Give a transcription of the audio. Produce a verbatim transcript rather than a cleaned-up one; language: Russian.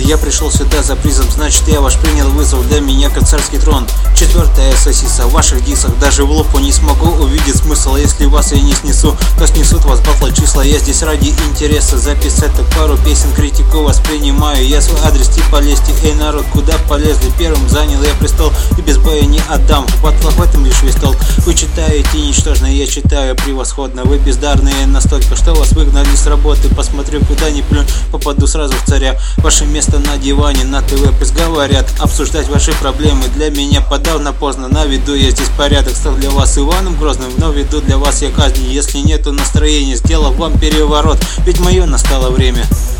Я пришел сюда за призом, значит я ваш принял вызов, для меня как царский трон. Четвертая сосиса в ваших дисах, даже в лупу не смогу увидеть смысл. Если вас я не снесу, то снесут вас батла числа. Я здесь ради интереса, записать так пару песен, критику воспринимаю. Я свой адрес типа лести, эй народ, куда полезли? Первым занял я престол и без боя не отдам. В батлах в этом лишь весь толк. Вы читаете ничтожно, я читаю превосходно. Вы бездарные настолько, что вас выгнали с работы. Посмотрю, куда не плюнь, попаду сразу в царя. Ваше место на диване, на ТВ пусть говорят. Обсуждать ваши проблемы для меня подавно поздно. Наведу я здесь порядок, стал для вас Иваном Грозным, но веду для вас я казни. Если нету настроения, сделал вам переворот, ведь мое настало время.